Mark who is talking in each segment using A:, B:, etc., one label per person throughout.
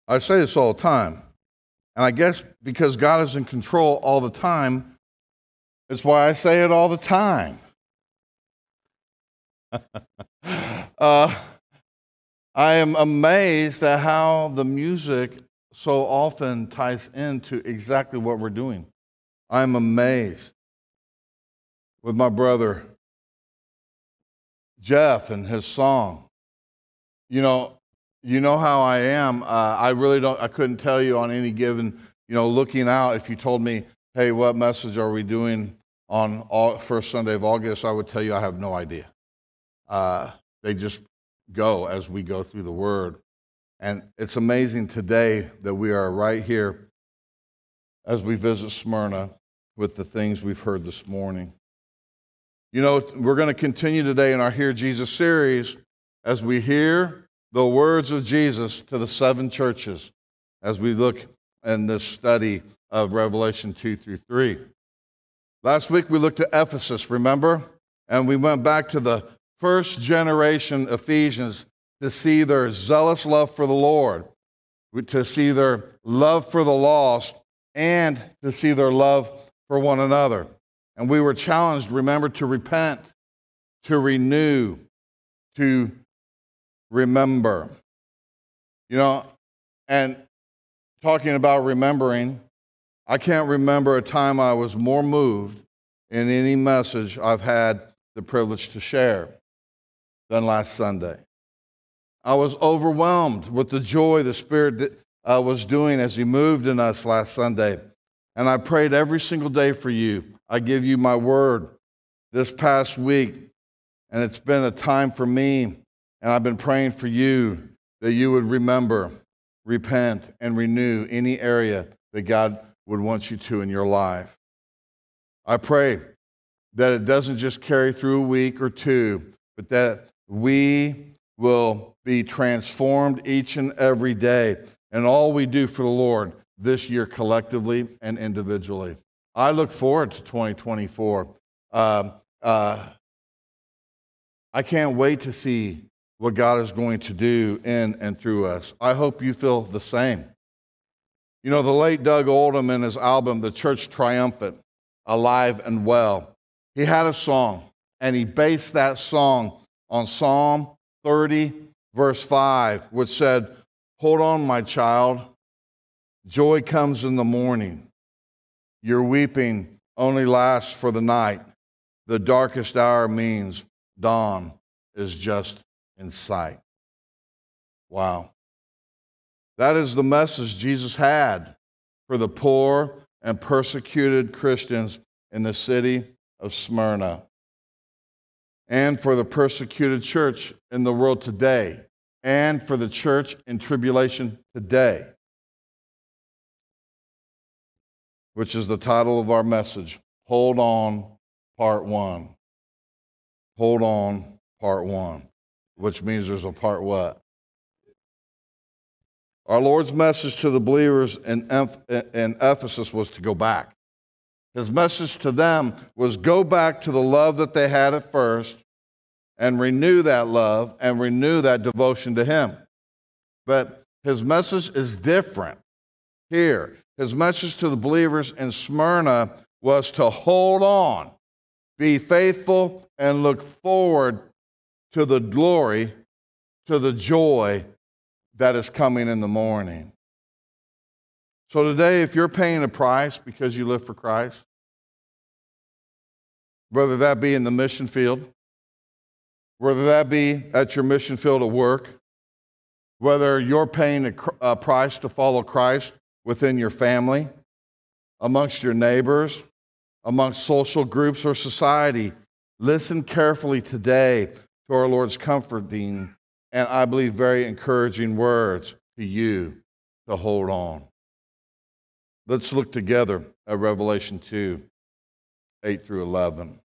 A: I say this all the time. And I guess because God is in control all the time, it's why I say it all the time. I am amazed at how the music so often ties into exactly what we're doing. I'm amazed with my brother Jeff and his song. You know how I am. I couldn't tell you on any given, looking out, if you told me, hey, what message are we doing on first Sunday of August, I would tell you I have no idea. They just go as we go through the Word. And it's amazing today that we are right here as we visit Smyrna with the things we've heard this morning. We're going to continue today in our Hear Jesus series as we hear the words of Jesus to the 7 churches as we look in this study of Revelation 2 through 3. Last week we looked at Ephesus, remember? And we went back to the first generation Ephesians to see their zealous love for the Lord, to see their love for the lost, and to see their love for one another. And we were challenged, remember, to repent, to renew, to remember. And talking about remembering, I can't remember a time I was more moved in any message I've had the privilege to share than last Sunday. I was overwhelmed with the joy the Spirit was doing as He moved in us last Sunday. And I prayed every single day for you. I give you my word this past week, and it's been a time for me, and I've been praying for you that you would remember, repent, and renew any area that God would want you to in your life. I pray that it doesn't just carry through a week or two, but that we will be transformed each and every day in all we do for the Lord this year collectively and individually. I look forward to 2024. I can't wait to see what God is going to do in and through us. I hope you feel the same. The late Doug Oldham in his album, The Church Triumphant, Alive and Well, he had a song, and he based that song on Psalm 30, verse 5, which said, "Hold on, my child. Joy comes in the morning. Your weeping only lasts for the night. The darkest hour means dawn is just in sight." Wow. That is the message Jesus had for the poor and persecuted Christians in the city of Smyrna, and for the persecuted church in the world today, and for the church in tribulation today, which is the title of our message, Hold On, Part 1. Hold On, Part 1, which means there's a part what? Our Lord's message to the believers in Ephesus was to go back. His message to them was go back to the love that they had at first and renew that love and renew that devotion to Him. But his message is different here. His message to the believers in Smyrna was to hold on, be faithful, and look forward to the glory, to the joy that is coming in the morning. So today, if you're paying a price because you live for Christ, whether that be in the mission field, whether that be at your mission field at work, whether you're paying a price to follow Christ within your family, amongst your neighbors, amongst social groups or society, listen carefully today to our Lord's comforting and I believe very encouraging words to you to hold on. Let's look together at Revelation 2, 8 through 11.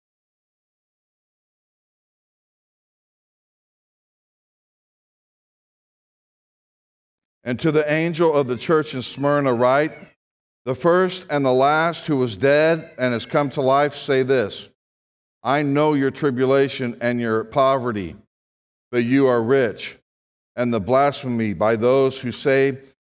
A: And to the angel of the church in Smyrna write, the first and the last who was dead and has come to life say this, I know your tribulation and your poverty, but you are rich, and the blasphemy by those who say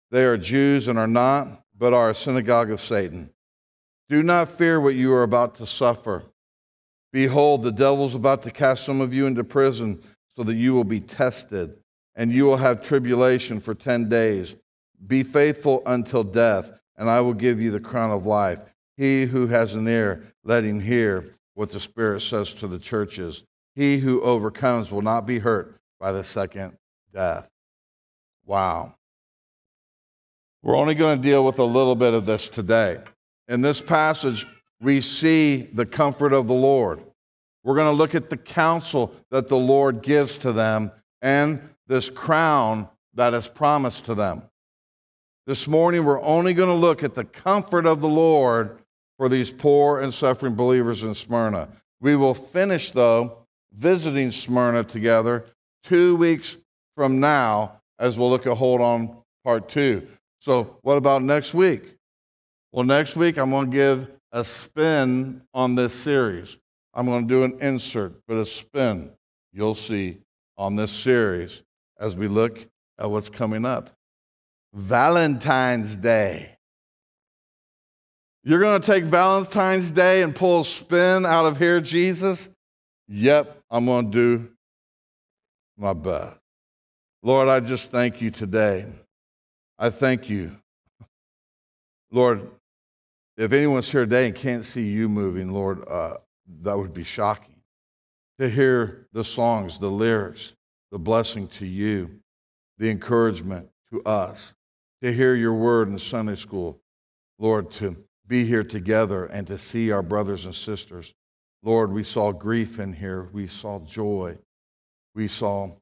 A: They are Jews and are not, but are a synagogue of Satan. Do not fear what you are about to suffer. Behold, the devil is about to cast some of you into prison so that you will be tested, and you will have tribulation for 10 days. Be faithful until death, and I will give you the crown of life. He who has an ear, let him hear what the Spirit says to the churches. He who overcomes will not be hurt by the second death. Wow. We're only going to deal with a little bit of this today. In this passage, we see the comfort of the Lord. We're going to look at the counsel that the Lord gives to them and this crown that is promised to them. This morning, we're only going to look at the comfort of the Lord for these poor and suffering believers in Smyrna. We will finish, though, visiting Smyrna together 2 weeks from now as we'll look at Hold On Part 2. So what about next week? Well, next week I'm going to give a spin on this series. I'm going to do an insert, but a spin you'll see on this series as we look at what's coming up. Valentine's Day. You're going to take Valentine's Day and pull a spin out of here, Jesus? Yep, I'm going to do my best. Lord, I just thank you today. I thank you. Lord, if anyone's here today and can't see you moving, Lord, that would be shocking. To hear the songs, the lyrics, the blessing to you, the encouragement to us, to hear your word in Sunday school, Lord, to be here together and to see our brothers and sisters. Lord, we saw grief in here. We saw joy. We saw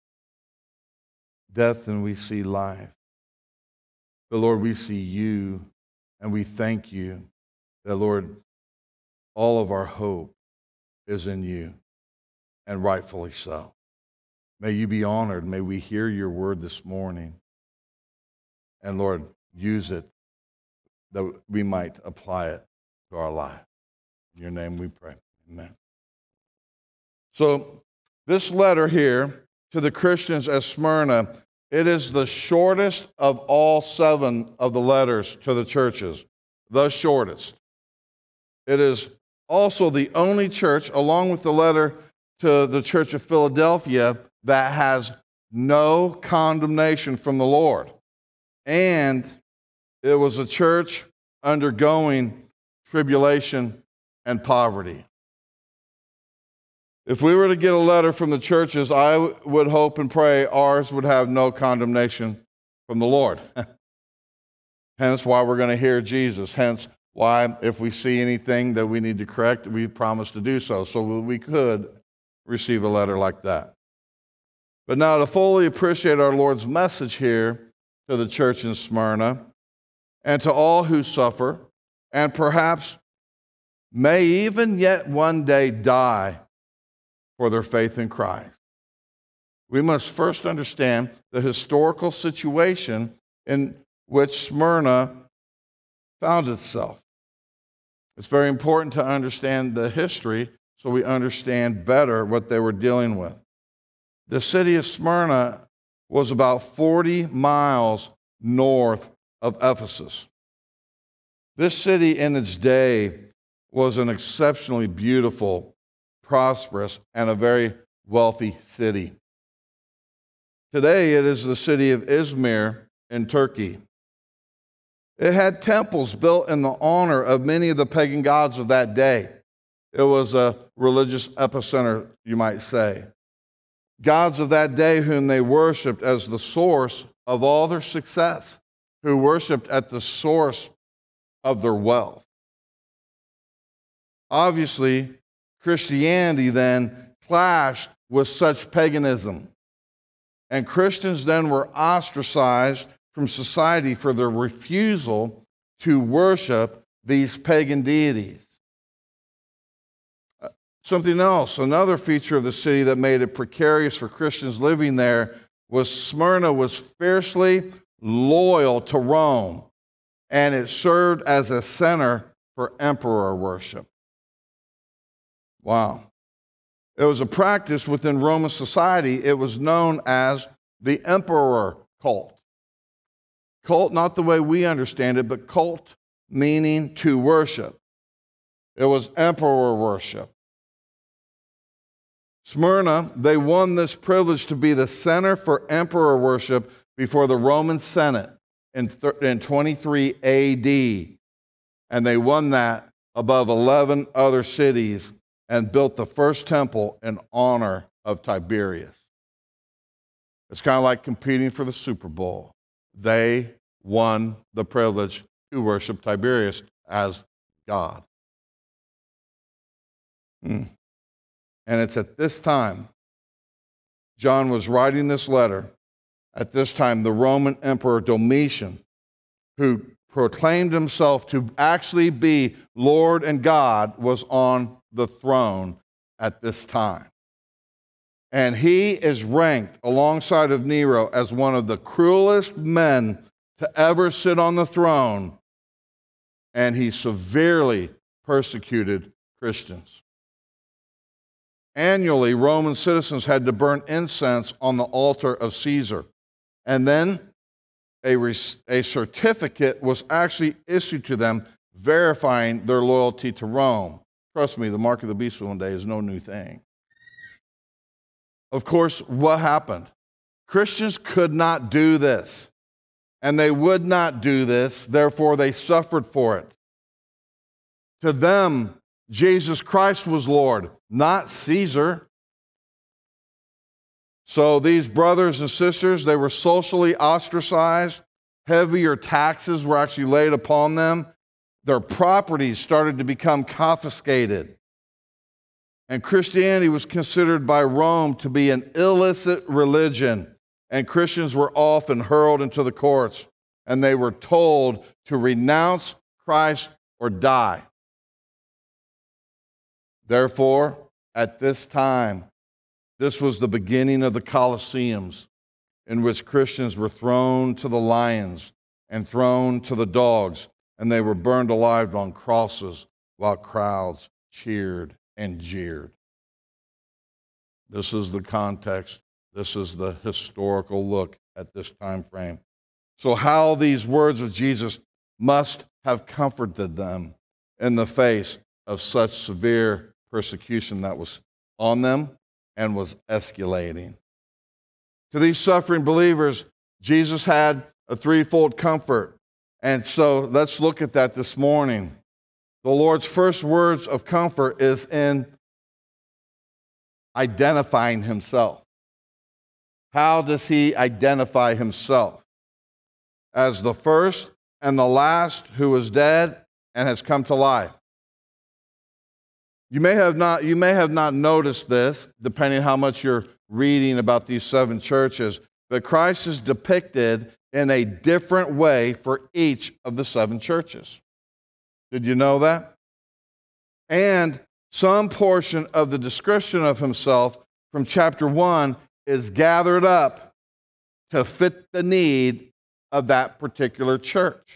A: death and we see life. But Lord, we see you and we thank you that, Lord, all of our hope is in you, and rightfully so. May you be honored. May we hear your word this morning. And Lord, use it that we might apply it to our life. In your name we pray. Amen. So this letter here to the Christians at Smyrna, it is the shortest of all 7 of the letters to the churches, the shortest. It is also the only church, along with the letter to the church of Philadelphia, that has no condemnation from the Lord. And it was a church undergoing tribulation and poverty. If we were to get a letter from the churches, I would hope and pray ours would have no condemnation from the Lord. Hence why we're going to hear Jesus. Hence why if we see anything that we need to correct, we promise to do so we could receive a letter like that. But now to fully appreciate our Lord's message here to the church in Smyrna and to all who suffer and perhaps may even yet one day die for their faith in Christ, we must first understand the historical situation in which Smyrna found itself. It's very important to understand the history so we understand better what they were dealing with. The city of Smyrna was about 40 miles north of Ephesus. This city in its day was an exceptionally beautiful, prosperous, and a very wealthy city. Today it is the city of Izmir in Turkey. It had temples built in the honor of many of the pagan gods of that day. It was a religious epicenter, you might say. Gods of that day whom they worshiped as the source of all their success, who worshiped at the source of their wealth. Obviously, Christianity then clashed with such paganism, and Christians then were ostracized from society for their refusal to worship these pagan deities. Something else, another feature of the city that made it precarious for Christians living there was Smyrna was fiercely loyal to Rome, and it served as a center for emperor worship. Wow. It was a practice within Roman society. It was known as the emperor cult. Cult, not the way we understand it, but cult meaning to worship. It was emperor worship. Smyrna, they won this privilege to be the center for emperor worship before the Roman Senate in 23 AD. And they won that above 11 other cities and built the first temple in honor of Tiberius. It's kind of like competing for the Super Bowl. They won the privilege to worship Tiberius as God. And it's at this time, John was writing this letter. At this time, the Roman Emperor Domitian, who proclaimed himself to actually be Lord and God, was on the throne at this time. And he is ranked alongside of Nero as one of the cruelest men to ever sit on the throne, and he severely persecuted Christians. Annually, Roman citizens had to burn incense on the altar of Caesar, and then a certificate was actually issued to them verifying their loyalty to Rome. Trust me, the mark of the beast one day is no new thing. Of course, what happened? Christians could not do this, and they would not do this, therefore they suffered for it. To them, Jesus Christ was Lord, not Caesar. So these brothers and sisters, they were socially ostracized. Heavier taxes were actually laid upon them. Their properties started to become confiscated. And Christianity was considered by Rome to be an illicit religion. And Christians were often hurled into the courts. And they were told to renounce Christ or die. Therefore, at this time, this was the beginning of the Colosseums, in which Christians were thrown to the lions and thrown to the dogs, and they were burned alive on crosses while crowds cheered and jeered. This is the context. This is the historical look at this time frame. So how these words of Jesus must have comforted them in the face of such severe persecution that was on them and was escalating. To these suffering believers, Jesus had a threefold comfort. And so let's look at that this morning. The Lord's first words of comfort is in identifying himself. How does he identify himself? As the first and the last who was dead and has come to life. You may have not noticed this, depending how much you're reading about these seven churches, but Christ is depicted in a different way for each of the seven churches. Did you know that? And some portion of the description of himself from chapter 1 is gathered up to fit the need of that particular church.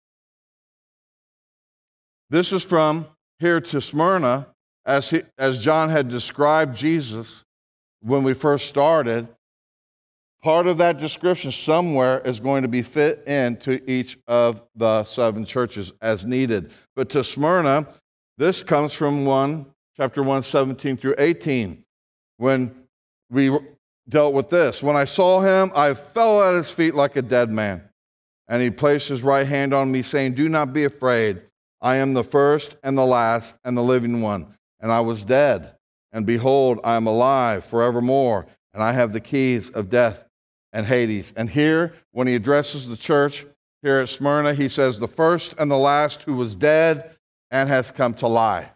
A: This is from here to Smyrna, as John had described Jesus when we first started. Part of that description somewhere is going to be fit into each of the seven churches as needed. But to Smyrna, this comes from chapter 1, 17 through 18, when we dealt with this. When I saw him, I fell at his feet like a dead man. And he placed his right hand on me, saying, "Do not be afraid. I am the first and the last and the living one. And I was dead, and behold, I am alive forevermore, and I have the keys of death and Hades." And here, when he addresses the church here at Smyrna, he says, "The first and the last who was dead and has come to life."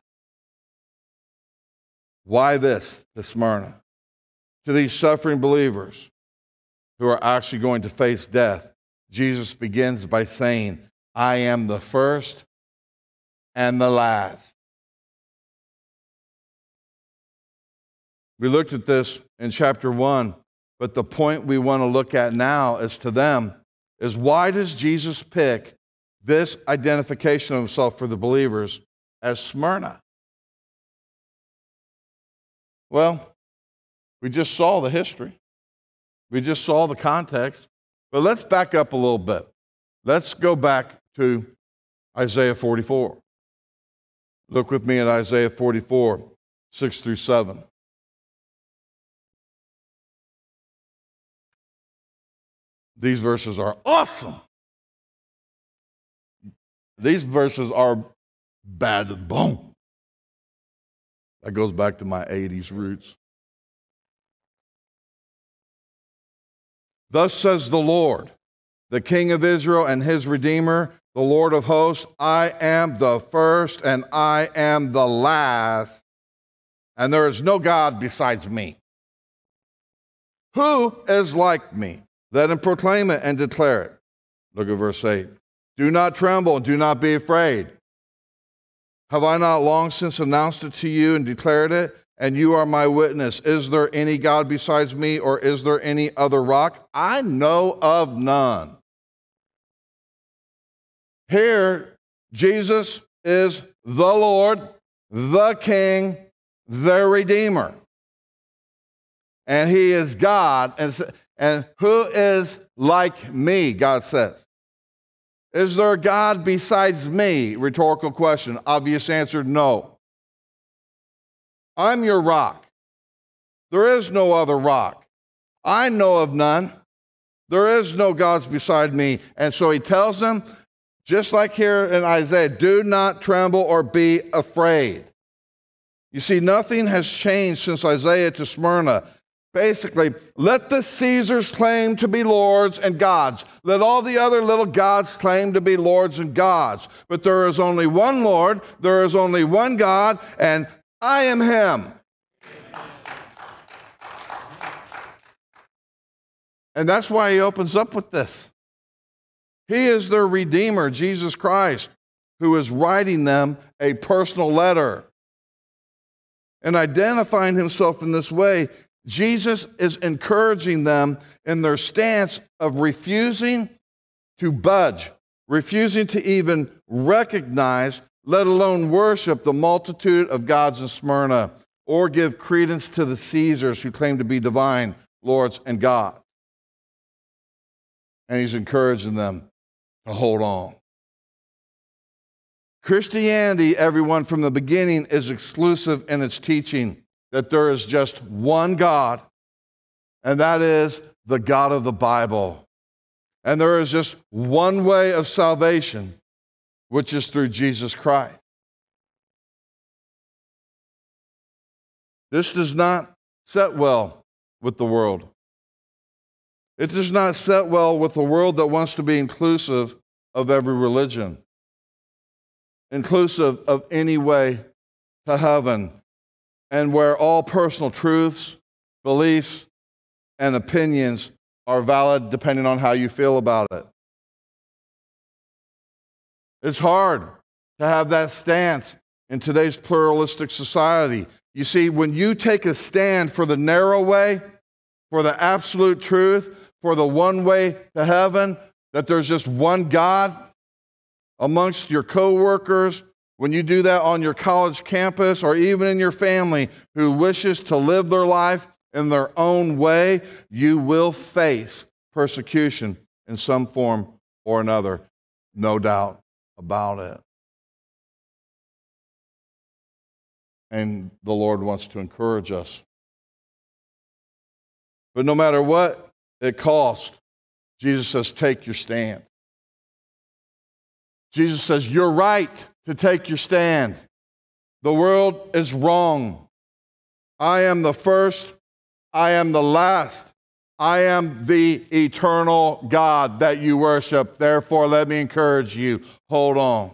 A: Why this to Smyrna? To these suffering believers who are actually going to face death, Jesus begins by saying, "I am the first and the last." We looked at this in chapter 1, but the point we want to look at now is to them is, why does Jesus pick this identification of himself for the believers as Smyrna? Well, we just saw the history. We just saw the context. But let's back up a little bit. Let's go back to Isaiah 44. Look with me at Isaiah 44, 6 through 7. These verses are awesome. These verses are bad to the bone. That goes back to my 80s roots. Thus says the Lord, the King of Israel and his Redeemer, the Lord of hosts, I am the first and I am the last, and there is no God besides me. Who is like me? Let him proclaim it and declare it. Look at verse 8. Do not tremble and do not be afraid. Have I not long since announced it to you and declared it? And you are my witness. Is there any God besides me, or is there any other rock? I know of none. Here, Jesus is the Lord, the King, the Redeemer. And he is God. And who is like me, God says. Is there a God besides me? Rhetorical question. Obvious answer, no. I'm your rock. There is no other rock. I know of none. There is no gods beside me. And so he tells them, just like here in Isaiah, do not tremble or be afraid. You see, nothing has changed since Isaiah to Smyrna. Basically, let the Caesars claim to be lords and gods. Let all the other little gods claim to be lords and gods. But there is only one Lord, there is only one God, and I am him. And that's why he opens up with this. He is their Redeemer, Jesus Christ, who is writing them a personal letter. And identifying himself in this way, Jesus is encouraging them in their stance of refusing to budge, refusing to even recognize, let alone worship, the multitude of gods in Smyrna, or give credence to the Caesars who claim to be divine lords and gods. And he's encouraging them to hold on. Christianity, everyone, from the beginning is exclusive in its teaching that there is just one God, and that is the God of the Bible. And there is just one way of salvation, which is through Jesus Christ. This does not set well with the world. It does not set well with the world that wants to be inclusive of every religion, inclusive of any way to heaven, and where all personal truths, beliefs, and opinions are valid depending on how you feel about it. It's hard to have that stance in today's pluralistic society. You see, when you take a stand for the narrow way, for the absolute truth, for the one way to heaven, that there's just one God amongst your coworkers, when you do that on your college campus or even in your family who wishes to live their life in their own way, you will face persecution in some form or another, no doubt about it. And the Lord wants to encourage us. But no matter what it costs, Jesus says, take your stand. Jesus says, you're right to take your stand. The world is wrong. I am the first. I am the last. I am the eternal God that you worship. Therefore, let me encourage you, hold on.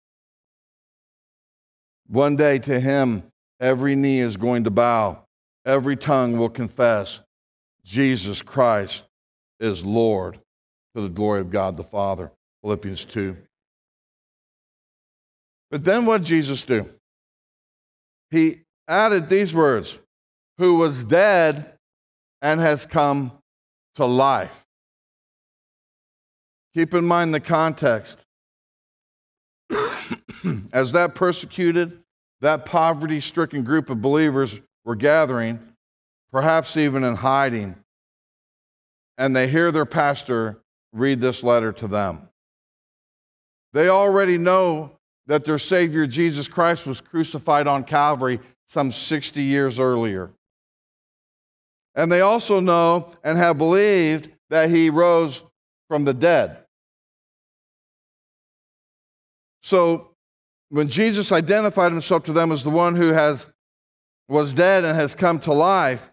A: One day to him, every knee is going to bow. Every tongue will confess Jesus Christ is Lord, to the glory of God the Father. Philippians 2. But then what did Jesus do? He added these words, who was dead and has come to life. Keep in mind the context. As that persecuted, that poverty-stricken group of believers were gathering, perhaps even in hiding, and they hear their pastor read this letter to them. They already know that their Savior, Jesus Christ, was crucified on Calvary some 60 years earlier. And they also know and have believed that he rose from the dead. So when Jesus identified himself to them as the one who was dead and has come to life,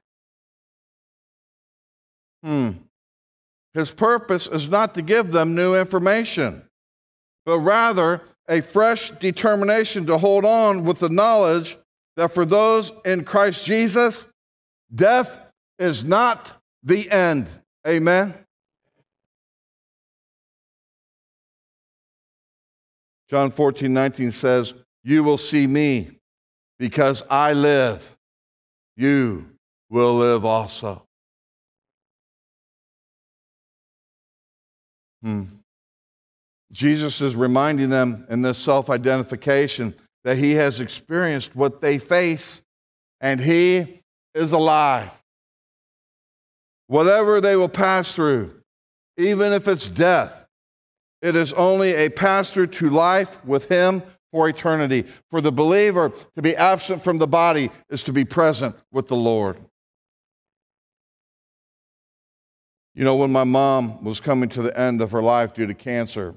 A: his purpose is not to give them new information, but rather a fresh determination to hold on with the knowledge that for those in Christ Jesus, death is not the end. Amen? John 14:19 says, "You will see me because I live. You will live also." Jesus is reminding them in this self-identification that he has experienced what they face, and he is alive. Whatever they will pass through, even if it's death, it is only a pass-through to life with him for eternity. For the believer, to be absent from the body is to be present with the Lord. You know, when my mom was coming to the end of her life due to cancer,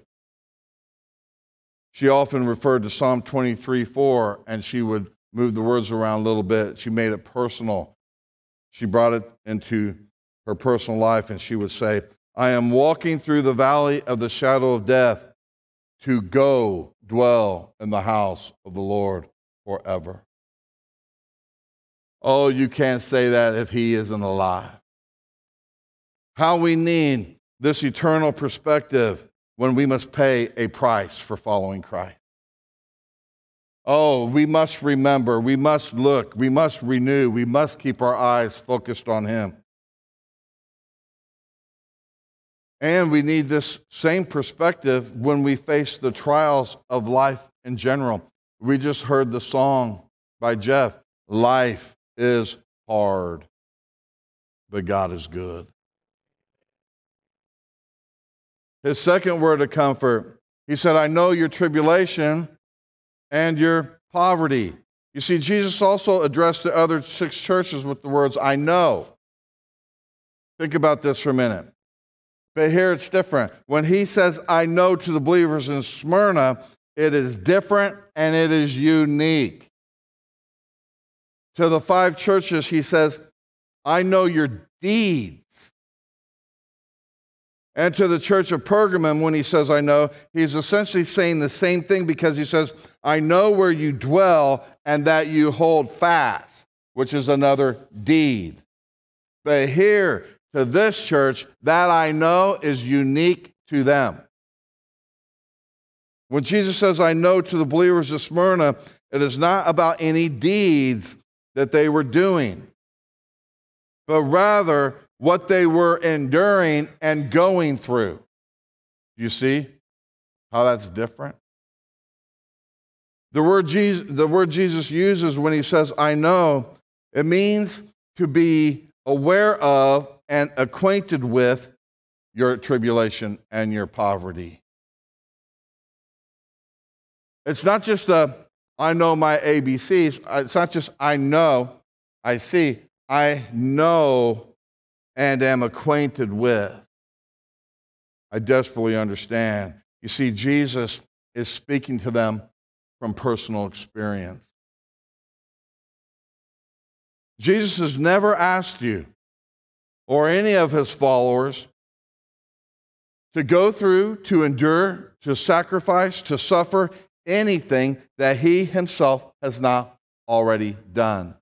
A: she often referred to Psalm 23:4, and she would move the words around a little bit. She made it personal. She brought it into her personal life, and she would say, "I am walking through the valley of the shadow of death to go dwell in the house of the Lord forever." Oh, you can't say that if he isn't alive. How we need this eternal perspective when we must pay a price for following Christ. Oh, we must remember, we must look, we must renew, we must keep our eyes focused on him. And we need this same perspective when we face the trials of life in general. We just heard the song by Jeff, "Life is hard, but God is good." His second word of comfort, he said, "I know your tribulation and your poverty." You see, Jesus also addressed the other 6 churches with the words, "I know." Think about this for a minute. But here it's different. When he says, "I know" to the believers in Smyrna, it is different and it is unique. To the 5 churches, he says, "I know your deeds." And to the church of Pergamum, when he says, "I know," he's essentially saying the same thing, because he says, "I know where you dwell and that you hold fast," which is another deed. But here, to this church, that "I know" is unique to them. When Jesus says, "I know" to the believers of Smyrna, it is not about any deeds that they were doing, but rather what they were enduring and going through. You see how that's different? The word Jesus uses when he says, "I know," it means to be aware of and acquainted with your tribulation and your poverty. It's not just "I know my ABCs." It's not just "I know," I see. I know and am acquainted with. I desperately understand. You see, Jesus is speaking to them from personal experience. Jesus has never asked you or any of his followers to go through, to endure, to sacrifice, to suffer anything that he himself has not already done.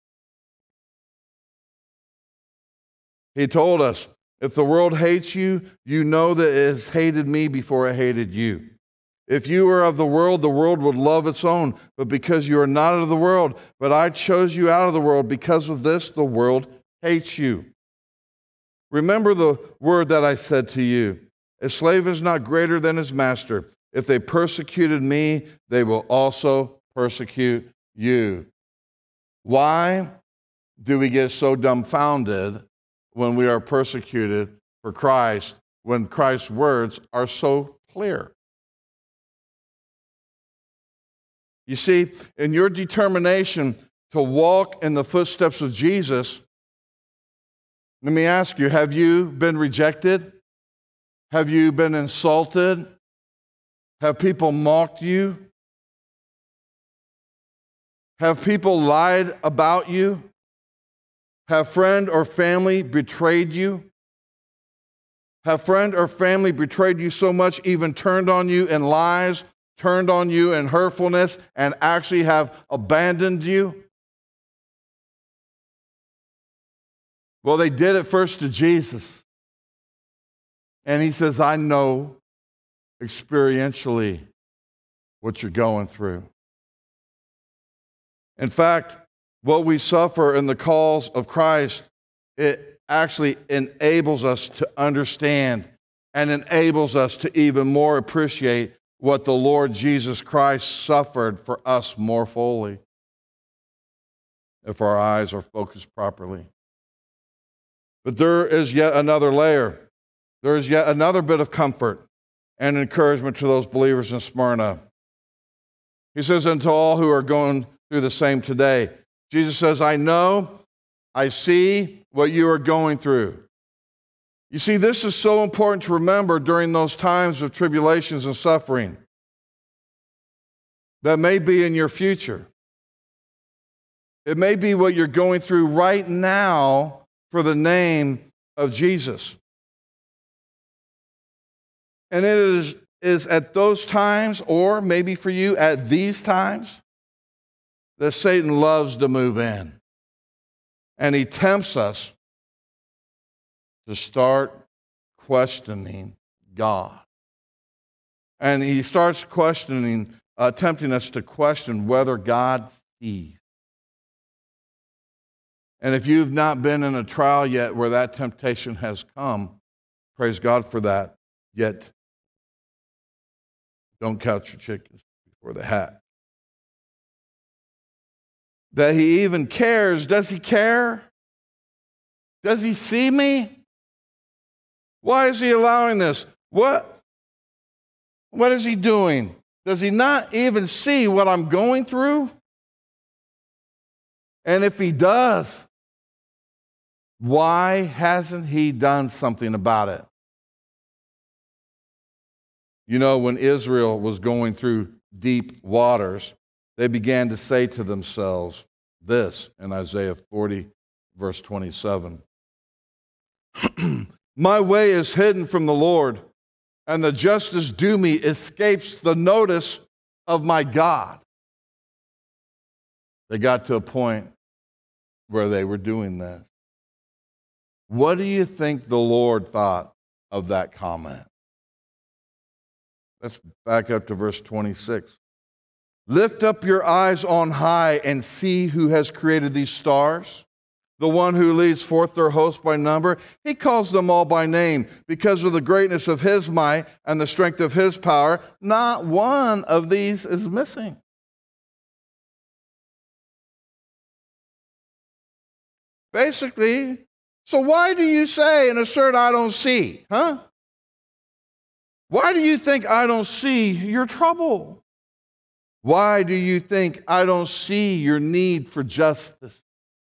A: He told us, "If the world hates you, you know that it has hated me before it hated you. If you were of the world would love its own. But because you are not of the world, but I chose you out of the world, because of this, the world hates you. Remember the word that I said to you. A slave is not greater than his master. If they persecuted me, they will also persecute you." Why do we get so dumbfounded when we are persecuted for Christ, when Christ's words are so clear? You see, in your determination to walk in the footsteps of Jesus, let me ask you, have you been rejected? Have you been insulted? Have people mocked you? Have people lied about you? Have friend or family betrayed you? Have friend or family betrayed you so much, even turned on you in lies, turned on you in hurtfulness, and actually have abandoned you? Well, they did it first to Jesus. And he says, I know experientially what you're going through. In fact, what we suffer in the cause of Christ, it actually enables us to understand and enables us to even more appreciate what the Lord Jesus Christ suffered for us more fully, if our eyes are focused properly. But there is yet another layer. There is yet another bit of comfort and encouragement to those believers in Smyrna. He says, and to all who are going through the same today, Jesus says, I know, I see what you are going through. You see, this is so important to remember during those times of tribulations and suffering that may be in your future. It may be what you're going through right now for the name of Jesus. And it is at those times, or maybe for you at these times, that Satan loves to move in. And he tempts us to start questioning God. And he starts tempting us to question whether God sees. And if you've not been in a trial yet where that temptation has come, praise God for that, yet don't count your chickens before they hatch. That he even cares. Does he care? Does he see me? Why is he allowing this? What is he doing? Does he not even see what I'm going through? And if he does, why hasn't he done something about it? You know, when Israel was going through deep waters, they began to say to themselves this in Isaiah 40, verse 27. My way is hidden from the Lord, and the justice due me escapes the notice of my God. They got to a point where they were doing this. What do you think the Lord thought of that comment? Let's back up to verse 26. Lift up your eyes on high and see who has created these stars, the one who leads forth their host by number. He calls them all by name because of the greatness of his might and the strength of his power. Not one of these is missing. Basically, so why do you say and assert I don't see? Huh? Why do you think I don't see your trouble? Why do you think I don't see your need for justice?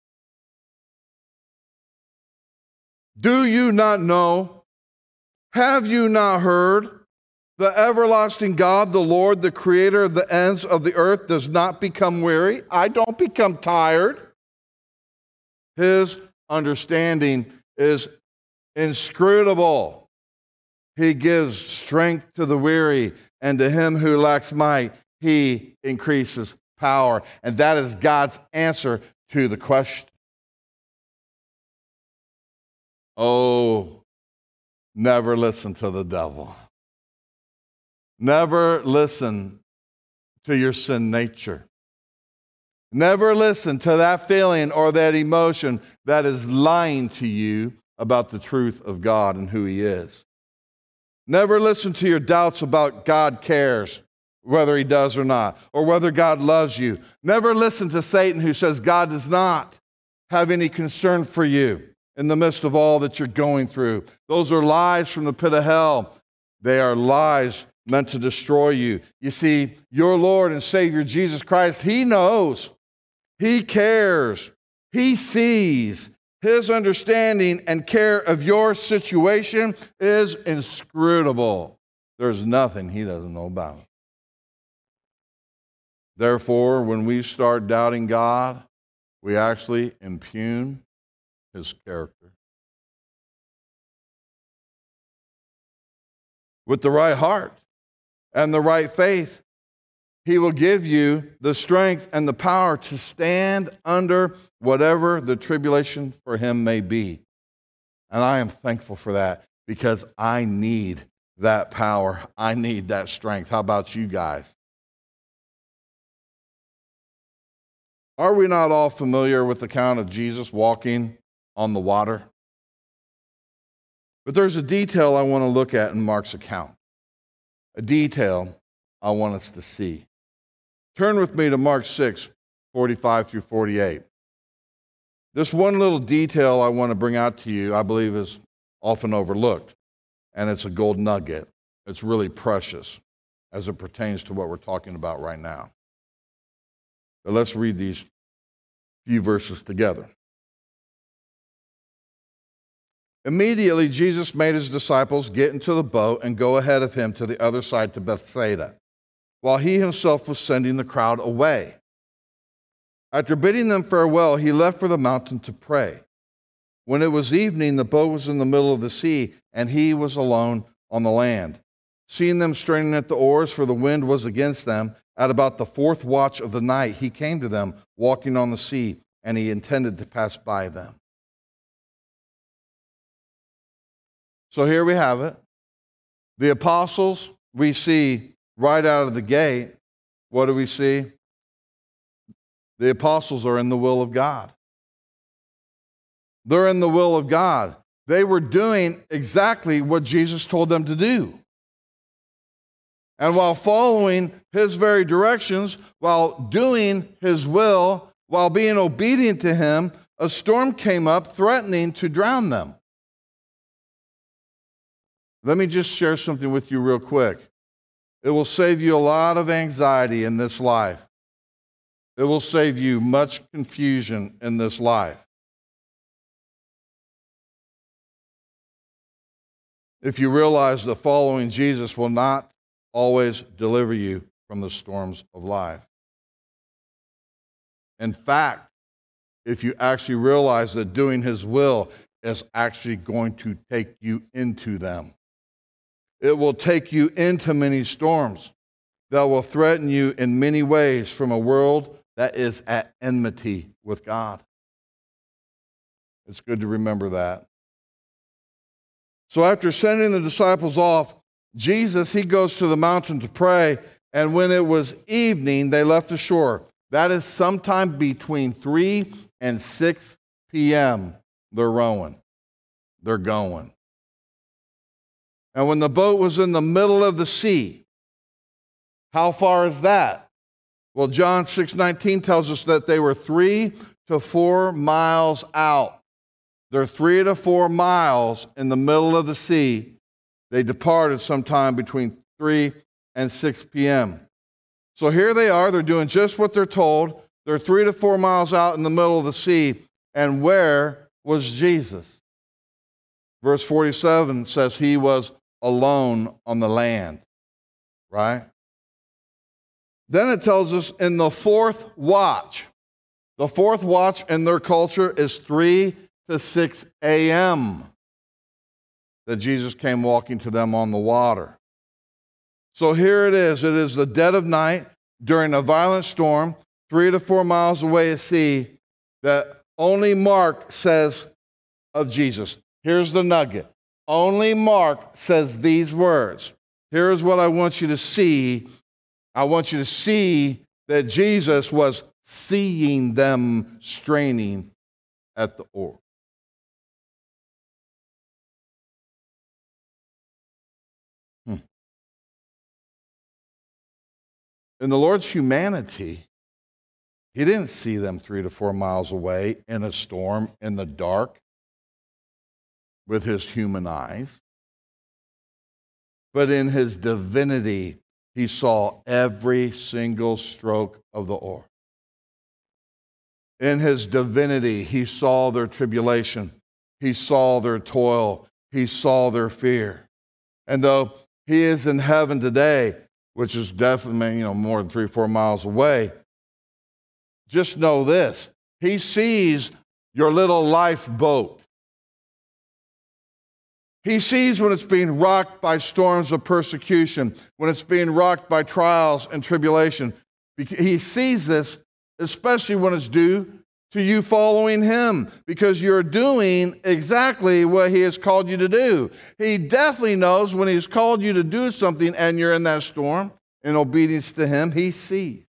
A: Do you not know? Have you not heard? The everlasting God, the Lord, the creator of the ends of the earth, does not become weary. I don't become tired. His understanding is inscrutable. He gives strength to the weary, and to him who lacks might, he increases power. And that is God's answer to the question. Oh, never listen to the devil. Never listen to your sin nature. Never listen to that feeling or that emotion that is lying to you about the truth of God and who He is. Never listen to your doubts about God cares, whether He does or not, or whether God loves you. Never listen to Satan who says God does not have any concern for you in the midst of all that you're going through. Those are lies from the pit of hell. They are lies meant to destroy you. You see, your Lord and Savior Jesus Christ, He knows, He cares, He sees. His understanding and care of your situation is inscrutable. There's nothing He doesn't know about. Therefore, when we start doubting God, we actually impugn His character. With the right heart and the right faith, He will give you the strength and the power to stand under whatever the tribulation for Him may be. And I am thankful for that because I need that power. I need that strength. How about you guys? Are we not all familiar with the account of Jesus walking on the water? But there's a detail I want to look at in Mark's account, a detail I want us to see. Turn with me to Mark 6, 45 through 48. This one little detail I want to bring out to you, I believe, is often overlooked, and it's a gold nugget. It's really precious as it pertains to what we're talking about right now. But let's read these few verses together. Immediately, Jesus made His disciples get into the boat and go ahead of Him to the other side to Bethsaida, while He Himself was sending the crowd away. After bidding them farewell, He left for the mountain to pray. When it was evening, the boat was in the middle of the sea, and He was alone on the land. Seeing them straining at the oars, for the wind was against them, at about the fourth watch of the night, He came to them, walking on the sea, and He intended to pass by them. So here we have it. The apostles, we see right out of the gate, what do we see? The apostles are in the will of God. They're in the will of God. They were doing exactly what Jesus told them to do. And while following His very directions, while doing His will, while being obedient to Him, a storm came up threatening to drown them. Let me just share something with you real quick. It will save you a lot of anxiety in this life. It will save you much confusion in this life. If you realize that following Jesus will not always deliver you from the storms of life. In fact, if you actually realize that doing His will is actually going to take you into them. It will take you into many storms that will threaten you in many ways from a world that is at enmity with God. It's good to remember that. So after sending the disciples off, Jesus, He goes to the mountain to pray, and when it was evening, they left the shore. That is sometime between 3 and 6 p.m. They're rowing. They're going. And when the boat was in the middle of the sea, how far is that? Well, John 6:19 tells us that they were 3 to 4 miles out. They're 3 to 4 miles in the middle of the sea. They departed sometime between 3 and 6 p.m. So here they are. They're doing just what they're told. They're 3 to 4 miles out in the middle of the sea. And where was Jesus? Verse 47 says He was alone on the land, right? Then it tells us in the fourth watch. The fourth watch in their culture is 3 to 6 a.m. that Jesus came walking to them on the water. So here it is the dead of night during a violent storm, 3 to 4 miles away at sea, that only Mark says of Jesus. Here's the nugget. Only Mark says these words. Here's what I want you to see. I want you to see that Jesus was seeing them straining at the oar. In the Lord's humanity, He didn't see them 3 to 4 miles away in a storm in the dark with His human eyes. but in his divinity, he saw every single stroke of the oar. In his divinity, he saw their tribulation. He saw their toil. He saw their fear. And though he is in heaven today, which is definitely more than 3 or 4 miles away, just know this. He sees your little lifeboat. He sees when it's being rocked by storms of persecution, when it's being rocked by trials and tribulation. He sees this, especially when it's due to you following him, because you're doing exactly what he has called you to do. He definitely knows when he's called you to do something and you're in that storm, in obedience to him, he sees.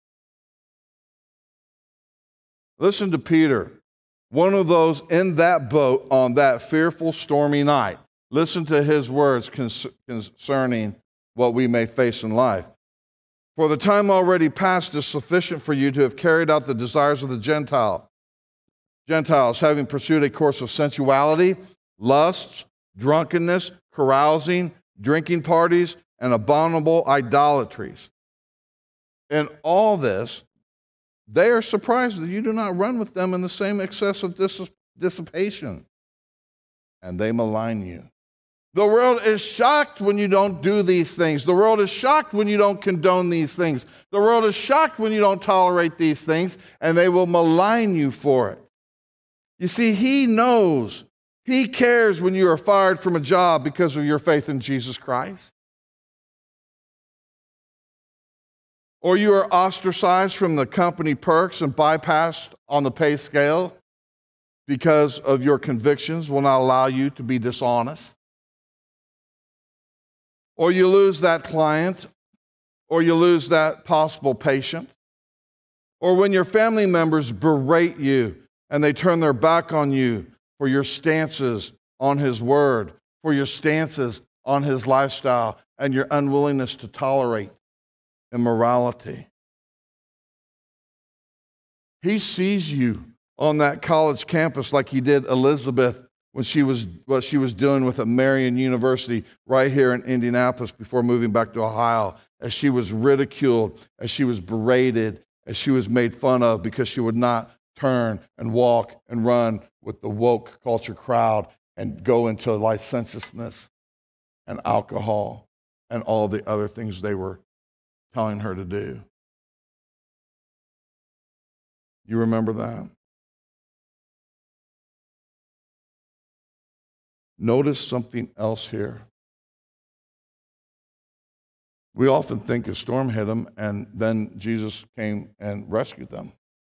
A: Listen to Peter, one of those in that boat on that fearful, stormy night. Listen to his words concerning what we may face in life. For the time already past is sufficient for you to have carried out the desires of the Gentiles, having pursued a course of sensuality, lusts, drunkenness, carousing, drinking parties, and abominable idolatries. In all this, they are surprised that you do not run with them in the same excess of dissipation, and they malign you. The world is shocked when you don't do these things. The world is shocked when you don't condone these things. The world is shocked when you don't tolerate these things, and they will malign you for it. You see, he knows, he cares when you are fired from a job because of your faith in Jesus Christ. Or you are ostracized from the company perks and bypassed on the pay scale because of your convictions will not allow you to be dishonest. Or you lose that client, or you lose that possible patient. Or when your family members berate you and they turn their back on you for your stances on his word, for your stances on his lifestyle, and your unwillingness to tolerate immorality. He sees you on that college campus like he did Elizabeth when what she was doing with at Marian University right here in Indianapolis before moving back to Ohio, as she was ridiculed, as she was berated, as she was made fun of because she would not turn and walk and run with the woke culture crowd and go into licentiousness and alcohol and all the other things they were telling her to do. You remember that? Notice something else here. We often think a storm hit them and then Jesus came and rescued them.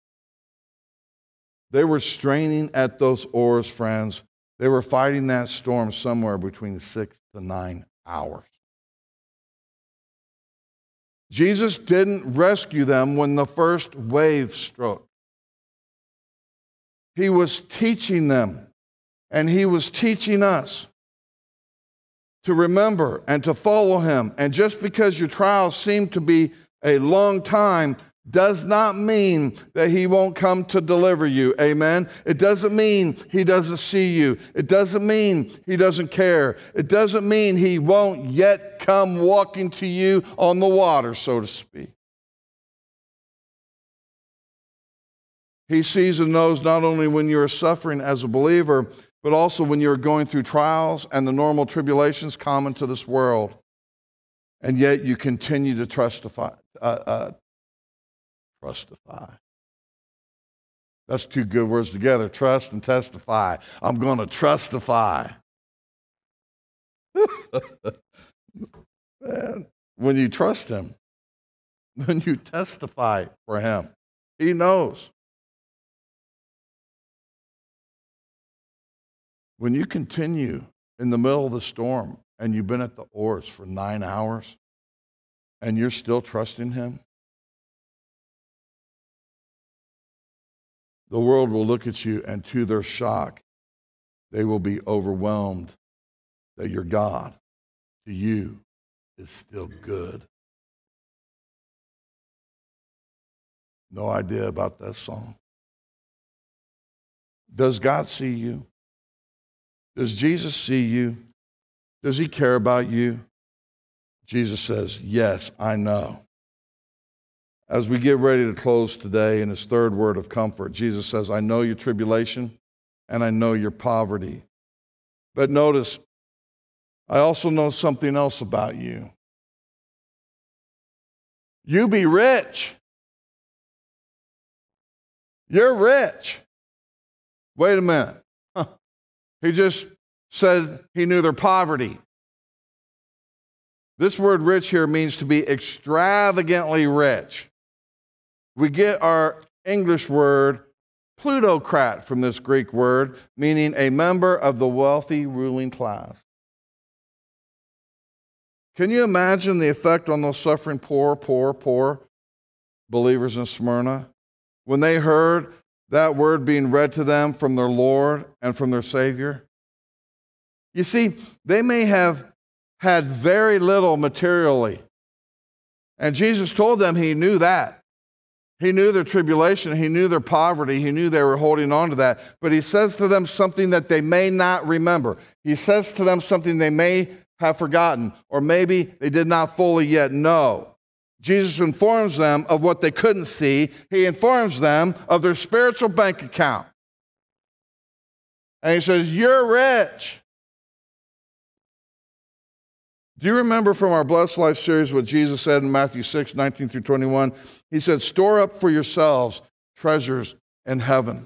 A: They were straining at those oars, friends. They were fighting that storm somewhere between 6 to 9 hours. Jesus didn't rescue them when the first wave struck. He was teaching them, and he was teaching us to remember and to follow him. And just because your trials seem to be a long time does not mean that he won't come to deliver you. Amen? It doesn't mean he doesn't see you. It doesn't mean he doesn't care. It doesn't mean he won't yet come walking to you on the water, so to speak. He sees and knows not only when you're suffering as a believer, but also when you're going through trials and the normal tribulations common to this world. And yet you continue to trustify. That's two good words together, trust and testify. I'm going to trustify. Man, when you trust him, when you testify for him, he knows. When you continue in the middle of the storm and you've been at the oars for 9 hours and you're still trusting him, the world will look at you and to their shock, they will be overwhelmed that your God to you is still good. No idea about that song. Does God see you? Does Jesus see you? Does he care about you? Jesus says, yes, I know. As we get ready to close today in his third word of comfort, Jesus says, I know your tribulation and I know your poverty. But notice, I also know something else about you. You be rich. You're rich. Wait a minute. Huh. He just said he knew their poverty. This word rich here means to be extravagantly rich. We get our English word plutocrat from this Greek word, meaning a member of the wealthy ruling class. Can you imagine the effect on those suffering poor believers in Smyrna when they heard that word being read to them from their Lord and from their Savior? You see, they may have had very little materially, and Jesus told them he knew that. He knew their tribulation, he knew their poverty, he knew they were holding on to that, but he says to them something that they may not remember. He says to them something they may have forgotten, or maybe they did not fully yet know. Jesus informs them of what they couldn't see. He informs them of their spiritual bank account. And he says, you're rich. Do you remember from our Blessed Life series what Jesus said in Matthew 6, 19 through 21? He said, store up for yourselves treasures in heaven.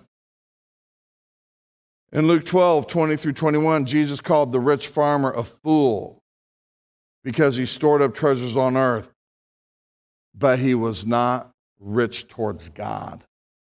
A: In Luke 12, 20 through 21, Jesus called the rich farmer a fool because he stored up treasures on earth, but he was not rich towards God.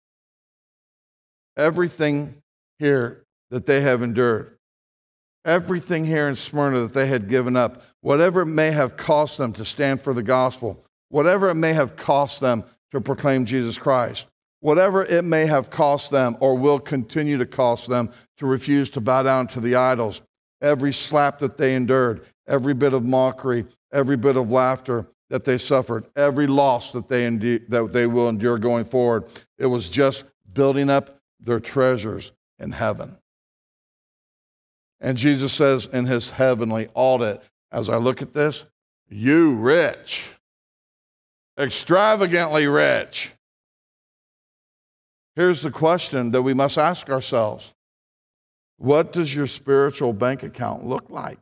A: Everything here that they have endured, everything here in Smyrna that they had given up, whatever it may have cost them to stand for the gospel, whatever it may have cost them to proclaim Jesus Christ, whatever it may have cost them or will continue to cost them to refuse to bow down to the idols, every slap that they endured, every bit of mockery, every bit of laughter that they suffered, every loss that they will endure going forward, it was just building up their treasures in heaven. And Jesus says in his heavenly audit, as I look at this, you rich, extravagantly rich. Here's the question that we must ask ourselves. What does your spiritual bank account look like?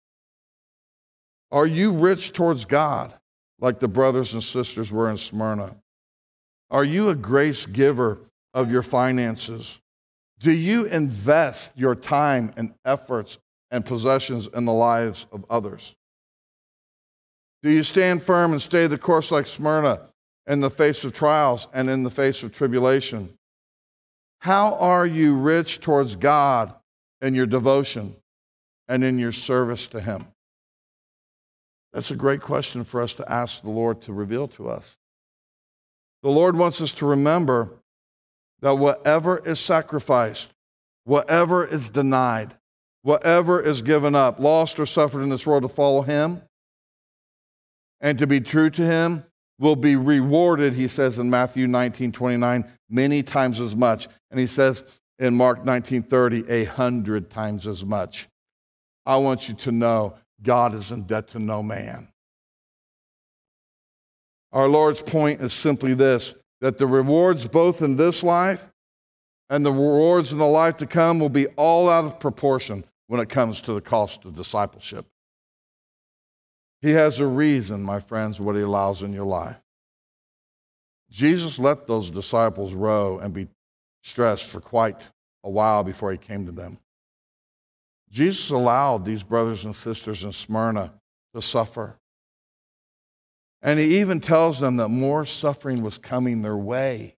A: Are you rich towards God, like the brothers and sisters were in Smyrna? Are you a grace giver of your finances? Do you invest your time and efforts and possessions in the lives of others? Do you stand firm and stay the course like Smyrna in the face of trials and in the face of tribulation? How are you rich towards God in your devotion and in your service to him? That's a great question for us to ask the Lord to reveal to us. The Lord wants us to remember that whatever is sacrificed, whatever is denied, whatever is given up, lost or suffered in this world to follow him and to be true to him will be rewarded, he says in Matthew 19:29, many times as much. And he says in Mark 19:30, 100 times as much. I want you to know God is in debt to no man. Our Lord's point is simply this, that the rewards both in this life and the rewards in the life to come will be all out of proportion when it comes to the cost of discipleship. He has a reason, my friends, what he allows in your life. Jesus let those disciples row and be stressed for quite a while before he came to them. Jesus allowed these brothers and sisters in Smyrna to suffer. And he even tells them that more suffering was coming their way.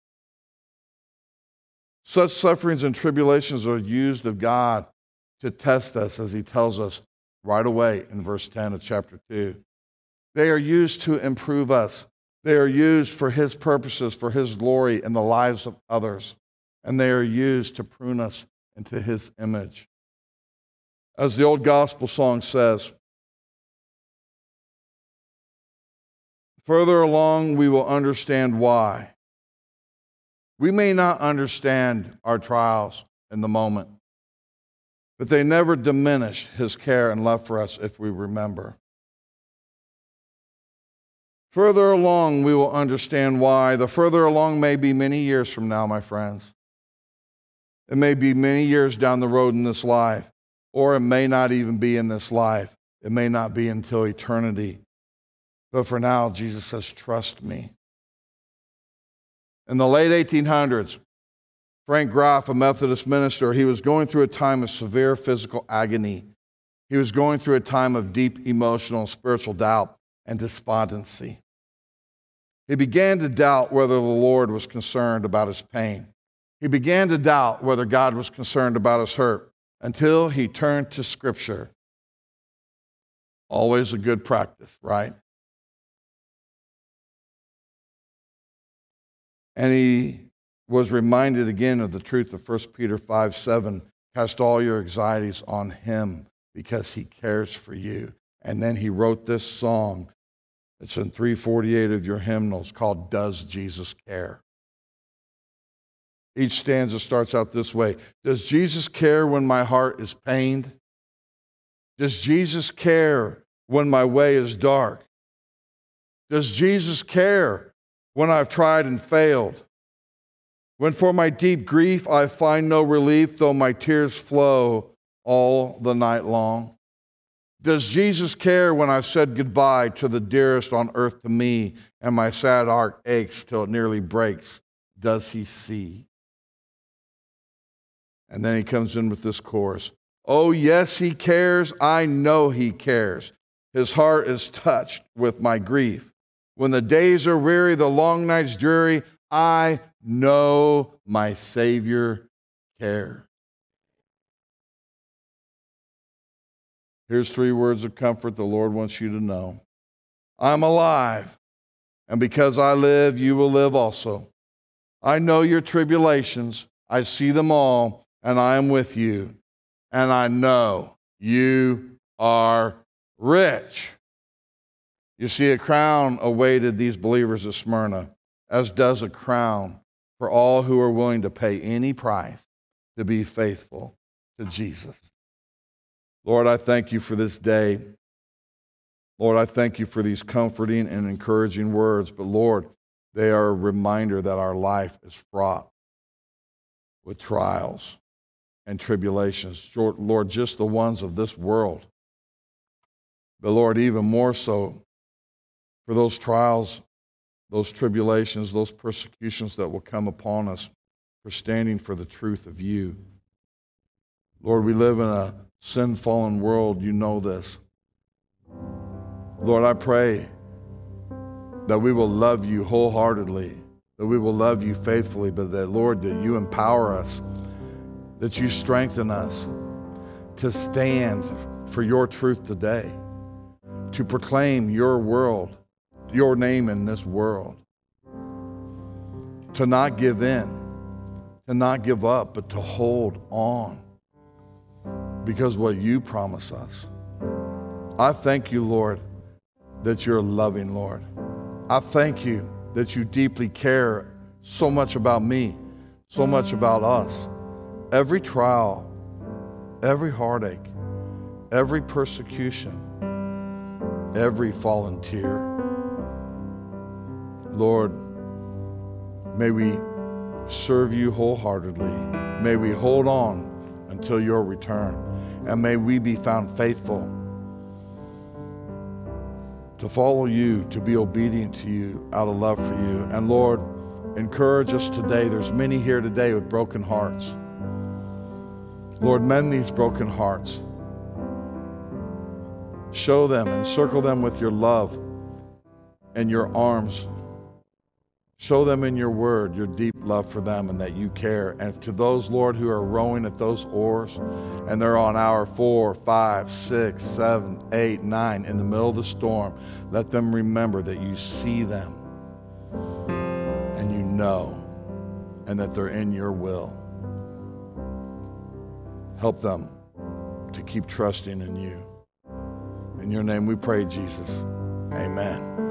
A: Such sufferings and tribulations are used of God to test us, as he tells us right away in verse 10 of chapter 2. They are used to improve us. They are used for his purposes, for his glory in the lives of others. And they are used to prune us into his image. As the old gospel song says, further along we will understand why. We may not understand our trials in the moment, but they never diminish his care and love for us if we remember. Further along, we will understand why. The further along may be many years from now, my friends. It may be many years down the road in this life, or it may not even be in this life. It may not be until eternity. But for now, Jesus says, trust me. In the late 1800s, Frank Graff, a Methodist minister, he was going through a time of severe physical agony. He was going through a time of deep emotional and spiritual doubt and despondency. He began to doubt whether the Lord was concerned about his pain. He began to doubt whether God was concerned about his hurt until he turned to Scripture. Always a good practice, right? And he was reminded again of the truth of 1 Peter 5:7. Cast all your anxieties on him because he cares for you. And then he wrote this song. It's in 348 of your hymnals called Does Jesus Care? Each stanza starts out this way. Does Jesus care when my heart is pained? Does Jesus care when my way is dark? Does Jesus care when I've tried and failed? When for my deep grief I find no relief, though my tears flow all the night long? Does Jesus care when I've said goodbye to the dearest on earth to me, and my sad heart aches till it nearly breaks? Does he see? And then he comes in with this chorus. Oh, yes, he cares. I know he cares. His heart is touched with my grief. When the days are weary, the long nights dreary, I know my Savior cares. Here's 3 words of comfort the Lord wants you to know. I'm alive, and because I live, you will live also. I know your tribulations. I see them all, and I am with you. And I know you are rich. You see, a crown awaited these believers of Smyrna, as does a crown for all who are willing to pay any price to be faithful to Jesus. Lord, I thank you for this day. Lord, I thank you for these comforting and encouraging words. But Lord, they are a reminder that our life is fraught with trials and tribulations. Lord, just the ones of this world. But Lord, even more so for those trials, those tribulations, those persecutions that will come upon us for standing for the truth of you. Lord, we live in a sin-fallen world. You know this. Lord, I pray that we will love you wholeheartedly, that we will love you faithfully, but that, Lord, that you empower us, that you strengthen us to stand for your truth today, to proclaim your world, your name in this world, to not give in, to not give up, but to hold on, because what you promise us. I thank you, Lord, that you're a loving Lord. I thank you that you deeply care so much about me, so much about us. Every trial, every heartache, every persecution, every fallen tear. Lord, may we serve you wholeheartedly. May we hold on until your return. And may we be found faithful to follow you, to be obedient to you out of love for you. And Lord, encourage us today. There's many here today with broken hearts. Lord, mend these broken hearts. Show them, encircle them with your love and your arms. Show them in your word your deep love for them and that you care. And to those, Lord, who are rowing at those oars and they're on hour 4, 5, 6, 7, 8, 9 in the middle of the storm, let them remember that you see them and you know and that they're in your will. Help them to keep trusting in you. In your name we pray, Jesus. Amen.